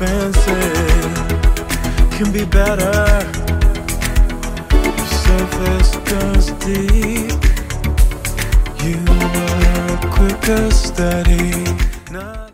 expensive can be better. Surface goes deep. You were quicker, steady. Not